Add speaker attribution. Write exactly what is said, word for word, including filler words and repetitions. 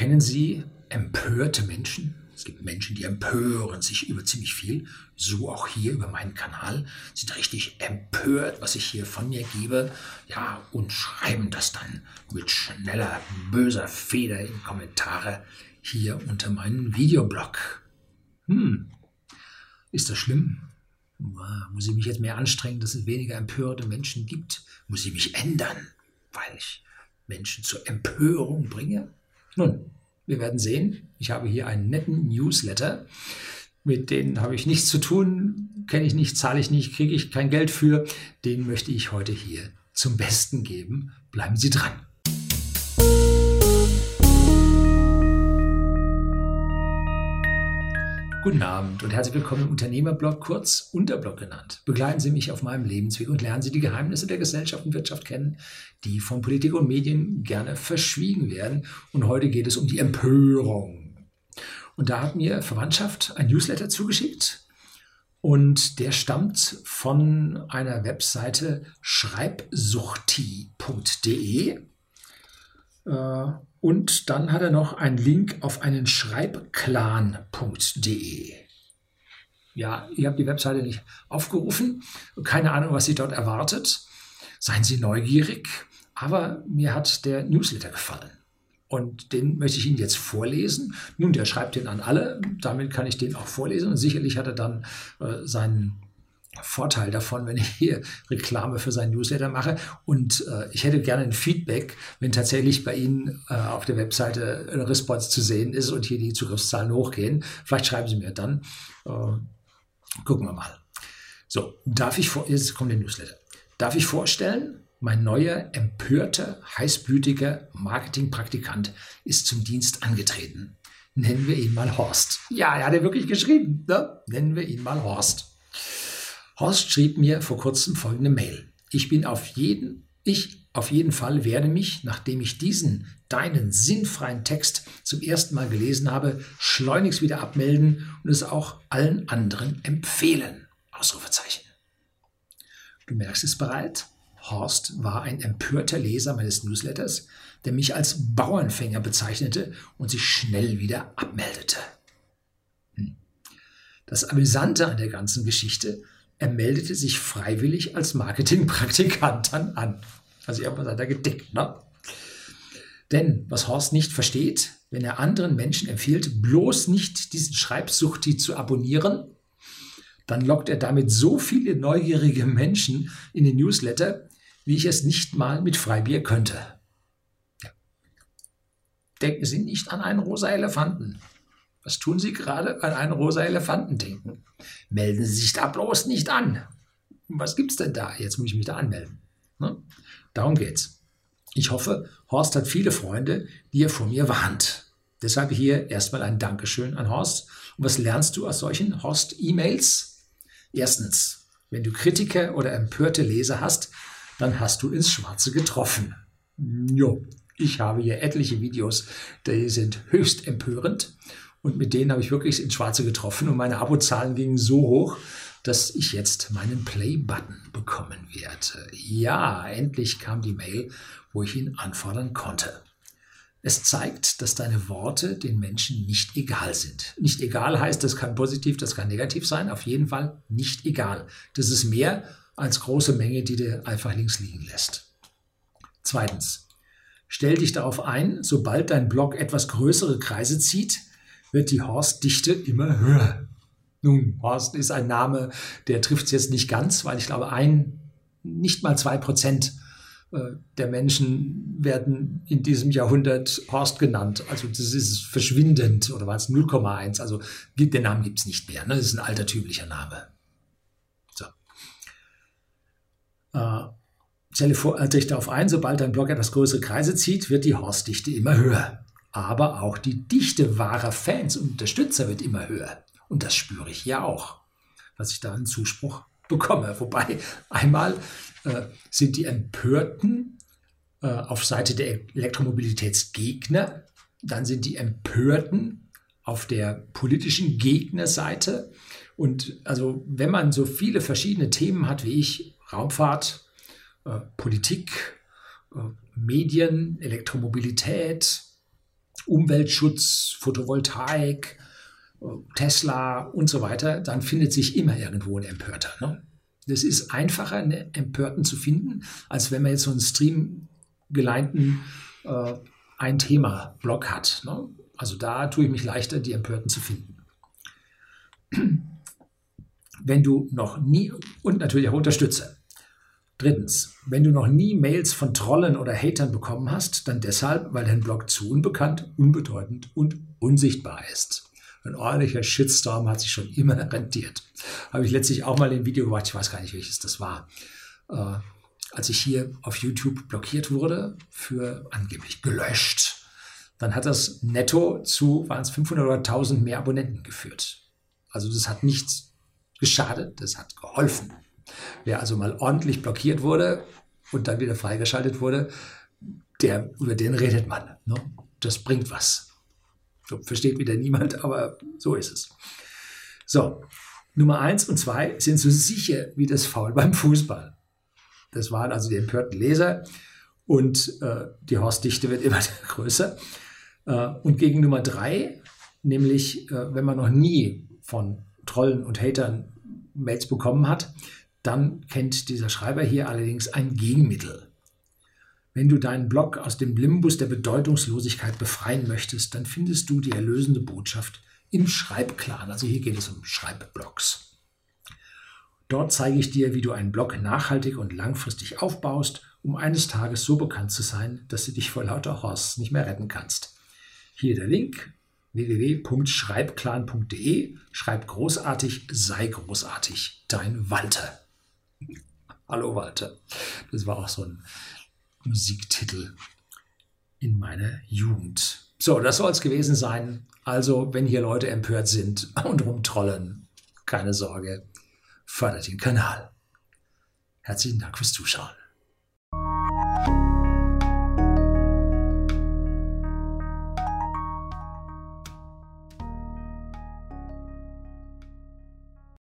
Speaker 1: Kennen Sie empörte Menschen? Es gibt Menschen, die empören sich über ziemlich viel. So auch hier über meinen Kanal. Sind richtig empört, was ich hier von mir gebe. Ja, und schreiben das dann mit schneller, böser Feder in Kommentare hier unter meinen Videoblog. Hm, ist das schlimm? Muss ich mich jetzt mehr anstrengen, dass es weniger empörte Menschen gibt? Muss ich mich ändern, weil ich Menschen zur Empörung bringe? Nun, wir werden sehen. Ich habe hier einen netten Newsletter. Mit denen habe ich nichts zu tun, kenne ich nicht, zahle ich nicht, kriege ich kein Geld für. Den möchte ich heute hier zum Besten geben. Bleiben Sie dran. Guten Abend und herzlich willkommen im Unternehmerblog, kurz Unterblog genannt. Begleiten Sie mich auf meinem Lebensweg und lernen Sie die Geheimnisse der Gesellschaft und Wirtschaft kennen, die von Politik und Medien gerne verschwiegen werden. Und heute geht es um die Empörung. Und da hat mir Verwandtschaft ein Newsletter zugeschickt und der stammt von einer Webseite schreibsuchti punkt de. Und dann hat er noch einen Link auf einen schreibclan punkt de. Ja, ich habe die Webseite nicht aufgerufen. Keine Ahnung, was Sie dort erwartet. Seien Sie neugierig. Aber mir hat der Newsletter gefallen. Und den möchte ich Ihnen jetzt vorlesen. Nun, der schreibt den an alle. Damit kann ich den auch vorlesen. Und sicherlich hat er dann äh, seinen Vorteil davon, wenn ich hier Reklame für seinen Newsletter mache. Und äh, ich hätte gerne ein Feedback, wenn tatsächlich bei Ihnen äh, auf der Webseite eine Response zu sehen ist und hier die Zugriffszahlen hochgehen. Vielleicht schreiben Sie mir dann. Äh, gucken wir mal. So, darf ich vor, jetzt kommt der Newsletter. Darf ich vorstellen, mein neuer, empörter, heißblütiger Marketingpraktikant ist zum Dienst angetreten. Nennen wir ihn mal Horst. Ja, er hat ja wirklich geschrieben. Ne? Nennen wir ihn mal Horst. Horst schrieb mir vor kurzem folgende Mail. Ich bin auf jeden, ich auf jeden Fall werde mich, nachdem ich diesen, deinen sinnfreien Text zum ersten Mal gelesen habe, schleunigst wieder abmelden und es auch allen anderen empfehlen. Ausrufezeichen. Du merkst es bereit? Horst war ein empörter Leser meines Newsletters, der mich als Bauernfänger bezeichnete und sich schnell wieder abmeldete. Hm. Das Amüsante an der ganzen Geschichte: Er meldete sich freiwillig als Marketingpraktikant dann an. Also irgendwas hat er gedickt, ne? Denn was Horst nicht versteht, wenn er anderen Menschen empfiehlt, bloß nicht diesen Schreibsuchti zu abonnieren, dann lockt er damit so viele neugierige Menschen in den Newsletter, wie ich es nicht mal mit Freibier könnte. Ja. Denken Sie nicht an einen rosa Elefanten. Was tun Sie gerade an einen rosa Elefanten denken? Melden Sie sich da bloß nicht an. Was gibt's denn da? Jetzt muss ich mich da anmelden. Ne? Darum geht's. Ich hoffe, Horst hat viele Freunde, die er vor mir warnt. Deshalb hier erstmal ein Dankeschön an Horst. Und was lernst du aus solchen Horst-E-Mails? Erstens, wenn du Kritiker oder empörte Leser hast, dann hast du ins Schwarze getroffen. Jo, ich habe hier etliche Videos, die sind höchst empörend. Und mit denen habe ich wirklich ins Schwarze getroffen und meine Abozahlen gingen so hoch, dass ich jetzt meinen Play-Button bekommen werde. Ja, endlich kam die Mail, wo ich ihn anfordern konnte. Es zeigt, dass deine Worte den Menschen nicht egal sind. Nicht egal heißt, das kann positiv, das kann negativ sein. Auf jeden Fall nicht egal. Das ist mehr als große Menge, die du einfach links liegen lässt. Zweitens, stell dich darauf ein, sobald dein Blog etwas größere Kreise zieht, wird die Horst-Dichte immer höher. Nun, Horst ist ein Name, der trifft es jetzt nicht ganz, weil ich glaube, ein, nicht mal zwei Prozent der Menschen werden in diesem Jahrhundert Horst genannt. Also das ist verschwindend, oder war es null Komma eins? Also den Namen gibt es nicht mehr. Ne? Das ist ein altertümlicher Name. So. Äh, stell dir vor, dich darauf ein, sobald dein Blog etwas größere Kreise zieht, wird die Horst-Dichte immer höher. Aber auch die Dichte wahrer Fans und Unterstützer wird immer höher. Und das spüre ich ja auch, dass ich da einen Zuspruch bekomme. Wobei einmal äh, sind die Empörten äh, auf Seite der Elektromobilitätsgegner, dann sind die Empörten auf der politischen Gegnerseite. Und also wenn man so viele verschiedene Themen hat wie ich, Raumfahrt, äh, Politik, äh, Medien, Elektromobilität Umweltschutz, Photovoltaik, Tesla und so weiter, dann findet sich immer irgendwo ein Empörter. Ne? Das ist einfacher, einen Empörten zu finden, als wenn man jetzt so einen streamgeleinten äh, Ein-Thema-Blog hat. Ne? Also da tue ich mich leichter, die Empörten zu finden. Wenn du noch nie, und natürlich auch Unterstützer. Drittens, wenn du noch nie Mails von Trollen oder Hatern bekommen hast, dann deshalb, weil dein Blog zu unbekannt, unbedeutend und unsichtbar ist. Ein ordentlicher Shitstorm hat sich schon immer rentiert. Habe ich letztlich auch mal ein Video gemacht, ich weiß gar nicht, welches das war, äh, als ich hier auf YouTube blockiert wurde, für angeblich gelöscht. Dann hat das netto zu, waren es fünfhundert oder tausend mehr Abonnenten geführt. Also das hat nichts geschadet, das hat geholfen. Wer also mal ordentlich blockiert wurde und dann wieder freigeschaltet wurde, der, über den redet man. Ne? Das bringt was. So, versteht wieder niemand, aber so ist es. So, Nummer eins und zwei sind so sicher wie das Foul beim Fußball. Das waren also die empörten Leser und äh, die Horstdichte wird immer größer. Äh, und gegen Nummer drei, nämlich äh, wenn man noch nie von Trollen und Hatern Mails bekommen hat, dann kennt dieser Schreiber hier allerdings ein Gegenmittel. Wenn du deinen Blog aus dem Limbus der Bedeutungslosigkeit befreien möchtest, dann findest du die erlösende Botschaft im Schreibclan. Also hier geht es um Schreibblogs. Dort zeige ich dir, wie du einen Blog nachhaltig und langfristig aufbaust, um eines Tages so bekannt zu sein, dass du dich vor lauter Horst nicht mehr retten kannst. Hier der Link: w w w punkt schreibclan punkt de. Schreib großartig, sei großartig. Dein Walter. Hallo Walter. Das war auch so ein Musiktitel in meiner Jugend. So, das soll es gewesen sein. Also, wenn hier Leute empört sind und rumtrollen, keine Sorge, fördert den Kanal. Herzlichen Dank fürs Zuschauen.